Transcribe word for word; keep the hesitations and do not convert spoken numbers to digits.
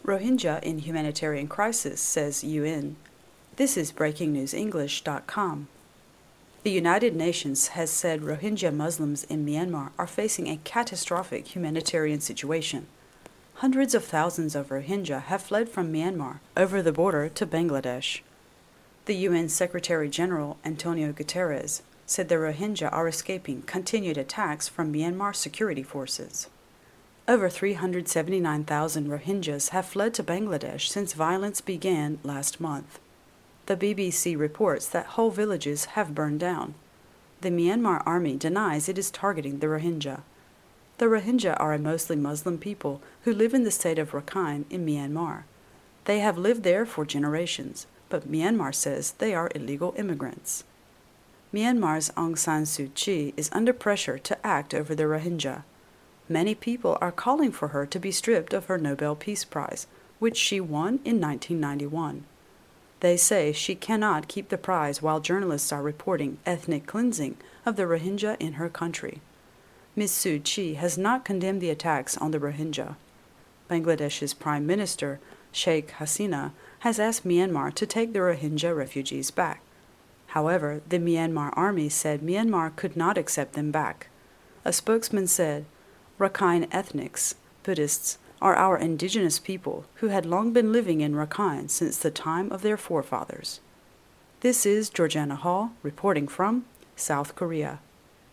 Rohingya in humanitarian crisis, says U N. This is breaking news english dot com. The United Nations has said Rohingya Muslims in Myanmar are facing a catastrophic humanitarian situation. Hundreds of thousands of Rohingya have fled from Myanmar over the border to Bangladesh. The U N Secretary-General Antonio Guterres said the Rohingya are escaping continued attacks from Myanmar security forces. Over three hundred seventy-nine thousand Rohingyas have fled to Bangladesh since violence began last month. The B B C reports that whole villages have burned down. The Myanmar army denies it is targeting the Rohingya. The Rohingya are a mostly Muslim people who live in the state of Rakhine in Myanmar. They have lived there for generations, but Myanmar says they are illegal immigrants. Myanmar's Aung San Suu Kyi is under pressure to act over the Rohingya. Many people are calling for her to be stripped of her Nobel Peace Prize, which she won in nineteen ninety-one. They say she cannot keep the prize while journalists are reporting ethnic cleansing of the Rohingya in her country. Miz Suu Kyi has not condemned the attacks on the Rohingya. Bangladesh's Prime Minister, Sheikh Hasina, has asked Myanmar to take the Rohingya refugees back. However, the Myanmar army said Myanmar could not accept them back. A spokesman said, Rakhine ethnics, Buddhists, are our indigenous people who had long been living in Rakhine since the time of their forefathers. This is Georgiana Hall reporting from South Korea.